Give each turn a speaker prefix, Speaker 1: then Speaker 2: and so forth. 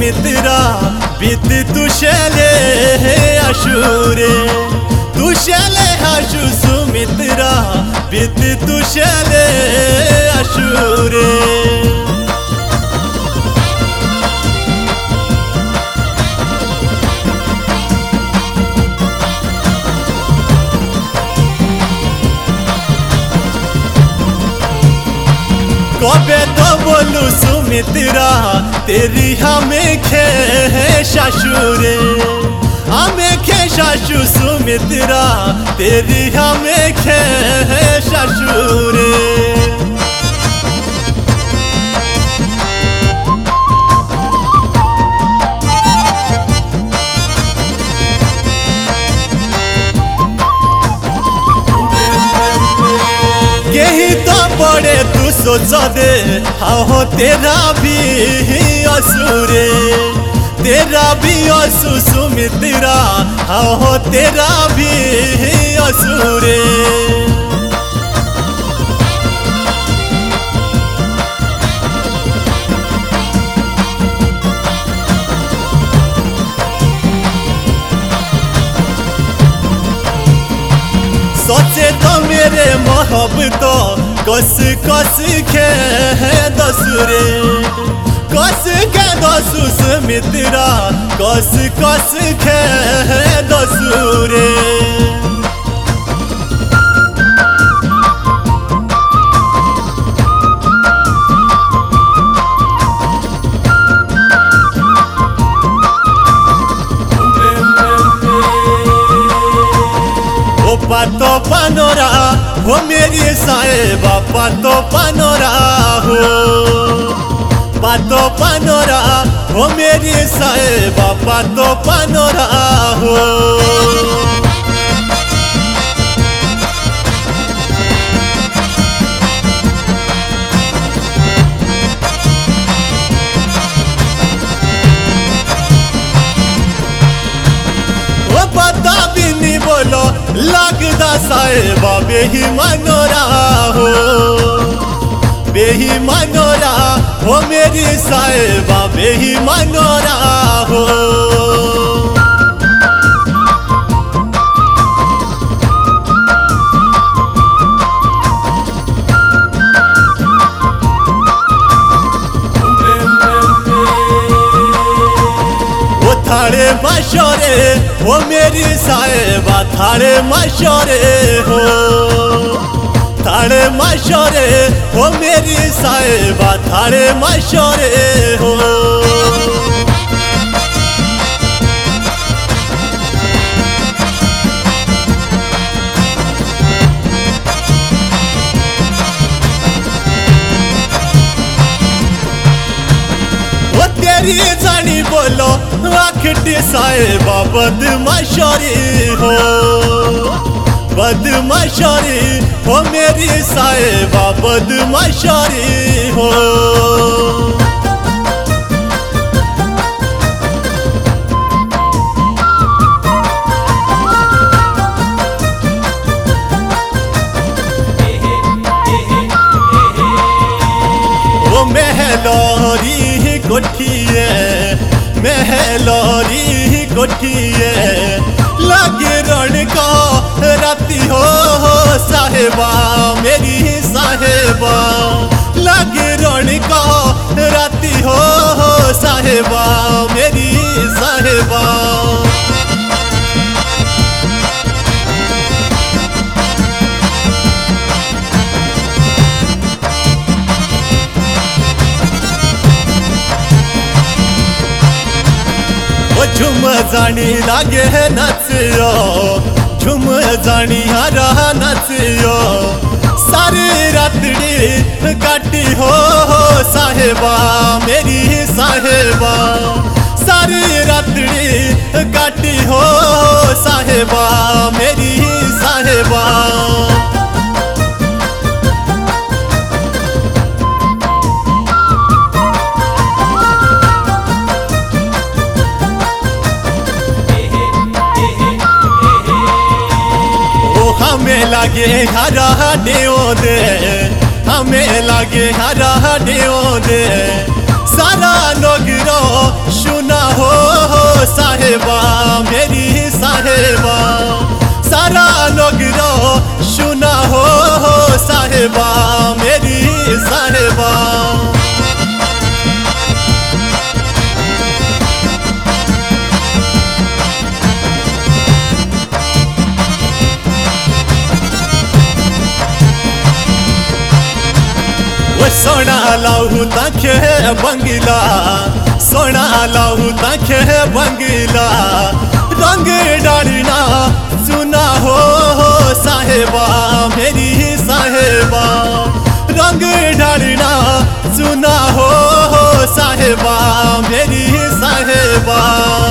Speaker 1: सुमित्रा बीत तुशले अशुरे तुशले आशु सुमित्रा बीत तुशले अशुरे कबे तो बोलू सुमित्रा तेरी हमें खे शाशुरे हमें खे शाशु सुमित्रा तेरी हमें खे शाशुरे यही तो पड़े तू सोच दे हो तेरा भी असुरे तेरा भी असु सुमित्रा हो तेरा भी असुरे सोचे तो मेरे मोहब्बतो कस कस खे दसुरे कस के दसु सुमित्रा कस कस खे दसुरे पातो पनोरा हो मेरी साहेबा पातो पनोरा हो पातो पनोरा हो मेरी साहेबा पातो पनोरा हो पता भी नहीं बोलो लगदा साहेबा बेईमानोरा हो बेईमानोरा हो मेरी साहेबा बेईमानोरा हो थाड़े मशोरे हो मेरी साहेबा थाड़े मशोरे हो थाड़े मशोरे हो मेरी साहेबा थाड़े मशोरे हो तेरी जानी बोलो आखटी साहेबा बदमाशोरी हो बदमाशोरी हो मेरी साहेबा बदमाशोरी हो वो महलोरी कोठिए महलोरी कोठिए लगे रण का राती हो साहेबा मेरी साहेबा लगे रण का राती हो साहेबा मेरी साहेबा झुम जानी लागे नचियो झुम जानी हरा नचियो सारी रातड़ी काटी हो साहेबा मेरी साहेबा सारी रातड़ी काटी हो साहेबा मेरी साहेबा हमें लगे हरा देओ दे हमें लगे हरा देओ दे सारा लोग रो सुन साहेबा मेरी साहेबा सारा लोग रो सुना हो साहेबा मेरी साहेबा सोना लाहू ताखे बंगला सोना लाहू ताखे बंगला रंग डालना सुना हो साहेबा मेरी साहेबा रंग डालना सुना हो साहेबा मेरी साहेबा